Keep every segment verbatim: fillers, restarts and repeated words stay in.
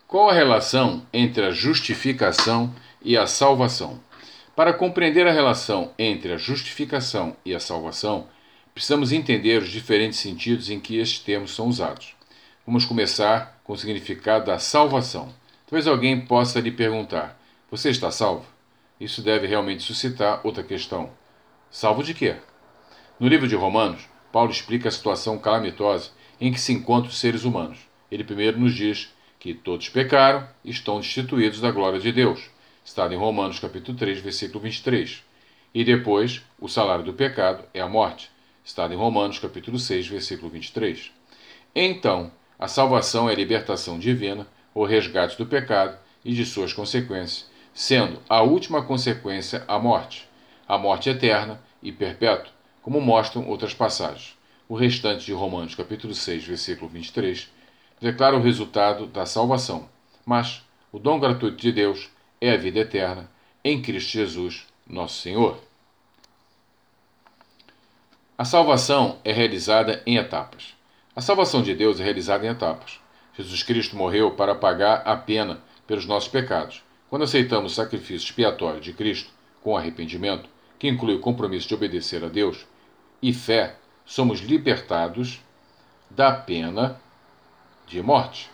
Qual a relação entre a justificação e a salvação? Para compreender a relação entre a justificação e a salvação, precisamos entender os diferentes sentidos em que estes termos são usados. Vamos começar com o significado da salvação. Talvez alguém possa lhe perguntar: você está salvo? Isso deve realmente suscitar outra questão. Salvo de quê? No livro de Romanos, Paulo explica a situação calamitosa em que se encontram os seres humanos. Ele primeiro nos diz que todos pecaram e estão destituídos da glória de Deus. Está em Romanos capítulo três, versículo vinte e três. E depois, o salário do pecado é a morte. Está em Romanos capítulo seis, versículo vinte e três. Então, a salvação é a libertação divina, o resgate do pecado e de suas consequências, sendo a última consequência a morte, a morte eterna e perpétua, como mostram outras passagens. O restante de Romanos capítulo seis, versículo vinte e três, declara o resultado da salvação, mas o dom gratuito de Deus é a vida eterna em Cristo Jesus, nosso Senhor. A salvação é realizada em etapas. A salvação de Deus é realizada em etapas. Jesus Cristo morreu para pagar a pena pelos nossos pecados. Quando aceitamos o sacrifício expiatório de Cristo com arrependimento, que inclui o compromisso de obedecer a Deus, e fé, somos libertados da pena de morte.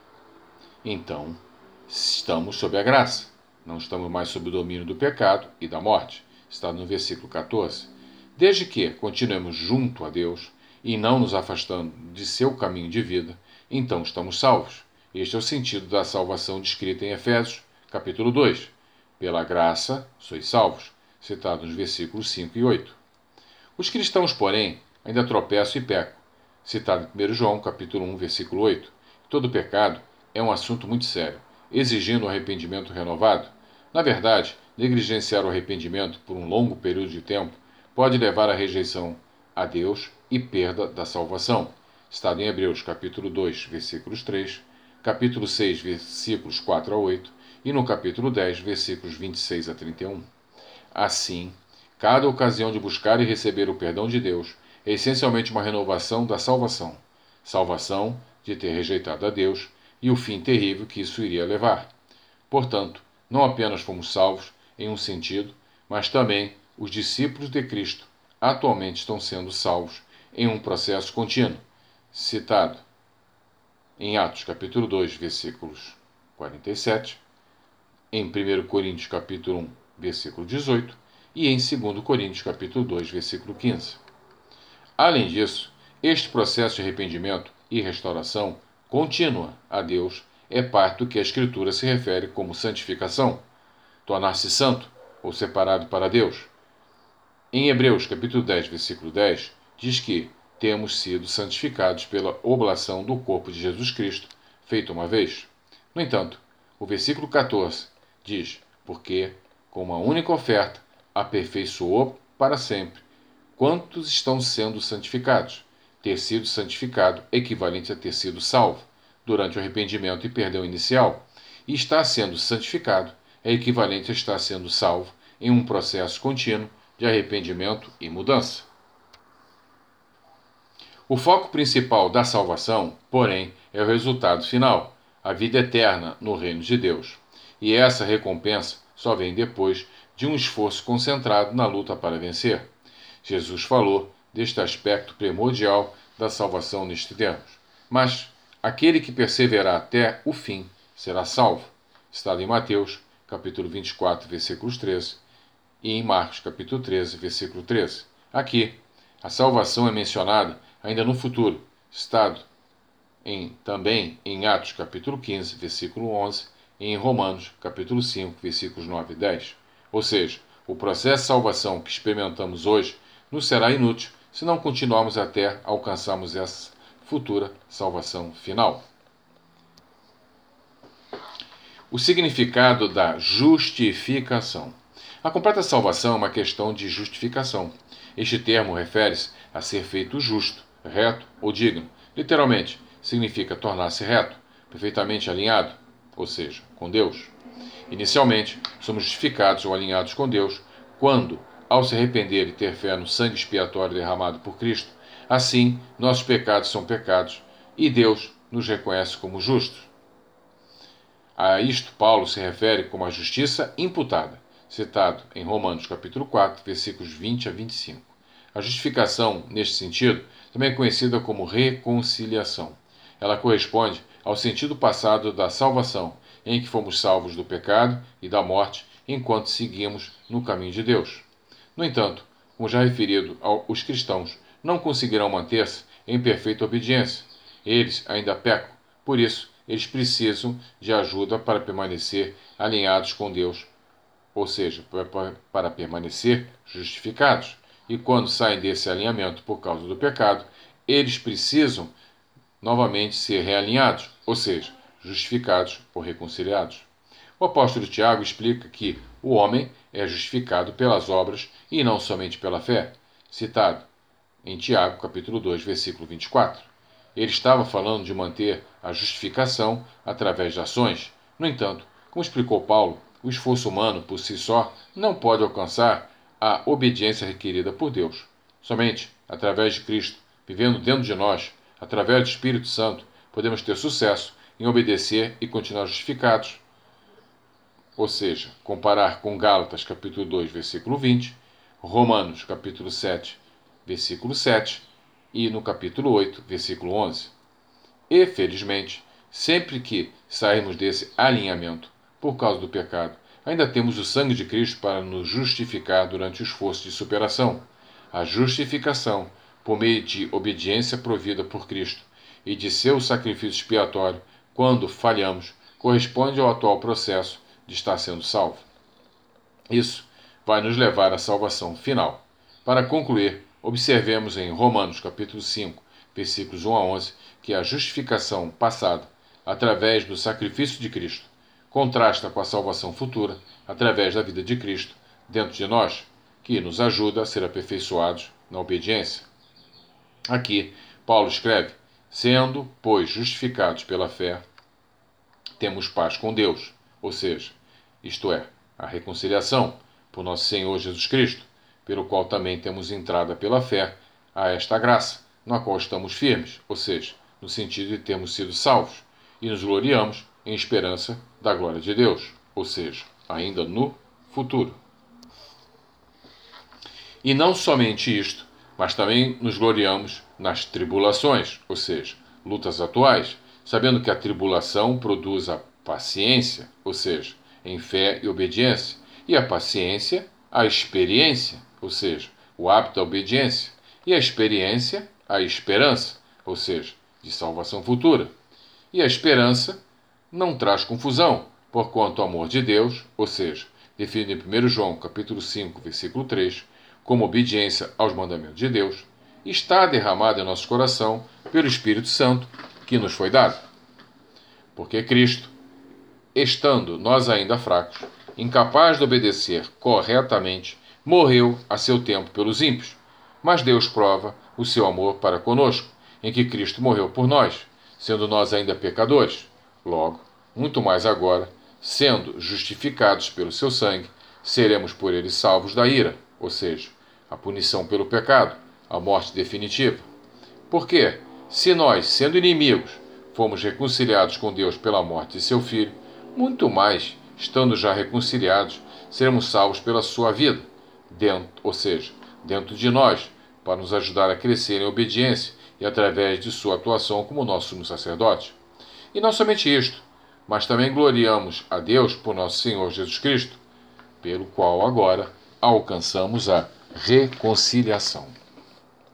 Então, estamos sob a graça. Não estamos mais sob o domínio do pecado e da morte. Está no versículo catorze. Desde que continuemos junto a Deus e não nos afastando de seu caminho de vida, então estamos salvos. Este é o sentido da salvação descrita em Efésios, capítulo dois. Pela graça sois salvos, citado nos versículos cinco e oito. Os cristãos, porém, ainda tropeçam e pecam, citado em primeiro João, capítulo um, versículo oito. Todo pecado é um assunto muito sério, exigindo um arrependimento renovado. Na verdade, negligenciar o arrependimento por um longo período de tempo pode levar à rejeição a Deus e perda da salvação. Está em Hebreus, capítulo dois, versículos três, capítulo seis, versículos quatro a oito e no capítulo dez, versículos vinte e seis a trinta e um. Assim, cada ocasião de buscar e receber o perdão de Deus é essencialmente uma renovação da salvação. Salvação de ter rejeitado a Deus e o fim terrível que isso iria levar. Portanto, não apenas fomos salvos em um sentido, mas também os discípulos de Cristo atualmente estão sendo salvos em um processo contínuo, citado em Atos capítulo dois, versículos quarenta e sete, em primeiro Coríntios capítulo um, versículo dezoito e em segundo Coríntios capítulo dois, versículo quinze. Além disso, este processo de arrependimento e restauração contínua a Deus é parte do que a Escritura se refere como santificação, tornar-se santo ou separado para Deus. Em Hebreus capítulo dez, versículo dez, diz que temos sido santificados pela oblação do corpo de Jesus Cristo, feita uma vez. No entanto, o versículo catorze diz: porque, com uma única oferta, aperfeiçoou para sempre quantos estão sendo santificados. Ter sido santificado é equivalente a ter sido salvo durante o arrependimento e perdão inicial, e estar sendo santificado é equivalente a estar sendo salvo em um processo contínuo de arrependimento e mudança. O foco principal da salvação, porém, é o resultado final, a vida eterna no reino de Deus. E essa recompensa só vem depois de um esforço concentrado na luta para vencer. Jesus falou deste aspecto primordial da salvação nestes termos. Mas aquele que perseverar até o fim será salvo. Está em Mateus, capítulo vinte e quatro, versículos treze, e em Marcos, capítulo treze, versículo treze. Aqui, a salvação é mencionada ainda no futuro, citado em, também em Atos, capítulo quinze, versículo onze, e em Romanos, capítulo cinco, versículos nove e dez. Ou seja, o processo de salvação que experimentamos hoje nos será inútil se não continuarmos até alcançarmos essa futura salvação final. O significado da justificação. A completa salvação é uma questão de justificação. Este termo refere-se a ser feito justo, reto ou digno. Literalmente, significa tornar-se reto, perfeitamente alinhado, ou seja, com Deus. Inicialmente, somos justificados ou alinhados com Deus quando, ao se arrepender e ter fé no sangue expiatório derramado por Cristo, assim nossos pecados são pecados e Deus nos reconhece como justos. A isto Paulo se refere como a justiça imputada, citado em Romanos capítulo quatro, versículos vinte a vinte e cinco. A justificação, neste sentido, também é conhecida como reconciliação. Ela corresponde ao sentido passado da salvação, em que fomos salvos do pecado e da morte enquanto seguimos no caminho de Deus. No entanto, como já referido, os cristãos não conseguirão manter-se em perfeita obediência. Eles ainda pecam, por isso, eles precisam de ajuda para permanecer alinhados com Deus, ou seja, para permanecer justificados. E quando saem desse alinhamento por causa do pecado, eles precisam novamente ser realinhados, ou seja, justificados ou reconciliados. O apóstolo Tiago explica que o homem é justificado pelas obras e não somente pela fé, citado em Tiago, capítulo dois, versículo vinte e quatro. Ele estava falando de manter a justificação através de ações. No entanto, como explicou Paulo, o esforço humano por si só não pode alcançar a obediência requerida por Deus. Somente através de Cristo, vivendo dentro de nós, através do Espírito Santo, podemos ter sucesso em obedecer e continuar justificados. Ou seja, comparar com Gálatas capítulo dois, versículo vinte, Romanos capítulo sete, versículo sete e no capítulo oito, versículo onze. E, felizmente, sempre que sairmos desse alinhamento por causa do pecado, ainda temos o sangue de Cristo para nos justificar durante o esforço de superação. A justificação, por meio de obediência provida por Cristo e de seu sacrifício expiatório, quando falhamos, corresponde ao atual processo de estar sendo salvo. Isso vai nos levar à salvação final. Para concluir, observemos em Romanos capítulo cinco, versículos um a onze, que a justificação passada, através do sacrifício de Cristo, contrasta com a salvação futura, através da vida de Cristo, dentro de nós, que nos ajuda a ser aperfeiçoados na obediência. Aqui, Paulo escreve: sendo, pois, justificados pela fé, temos paz com Deus, ou seja, isto é, a reconciliação por nosso Senhor Jesus Cristo, pelo qual também temos entrada pela fé a esta graça, na qual estamos firmes, ou seja, no sentido de termos sido salvos, e nos gloriamos em esperança da glória de Deus, ou seja, ainda no futuro. E não somente isto, mas também nos gloriamos nas tribulações, ou seja, lutas atuais, sabendo que a tribulação produz a paciência, ou seja, em fé e obediência, e a paciência, a experiência, ou seja, o hábito da obediência, e a experiência, a esperança, ou seja, de salvação futura. E a esperança não traz confusão, porquanto o amor de Deus, ou seja, definido em primeiro João, capítulo cinco, versículo três, como obediência aos mandamentos de Deus, está derramado em nosso coração pelo Espírito Santo que nos foi dado. Porque Cristo, estando nós ainda fracos, incapaz de obedecer corretamente, morreu a seu tempo pelos ímpios. Mas Deus prova o seu amor para conosco, em que Cristo morreu por nós, sendo nós ainda pecadores. Logo, muito mais agora, sendo justificados pelo seu sangue, seremos por ele salvos da ira, ou seja, a punição pelo pecado, a morte definitiva. Porque, se nós, sendo inimigos, fomos reconciliados com Deus pela morte de seu Filho, muito mais, estando já reconciliados, seremos salvos pela sua vida, dentro, ou seja, dentro de nós, para nos ajudar a crescer em obediência e através de sua atuação como nosso sumo sacerdote. E não somente isto, mas também gloriamos a Deus por nosso Senhor Jesus Cristo, pelo qual agora alcançamos a reconciliação.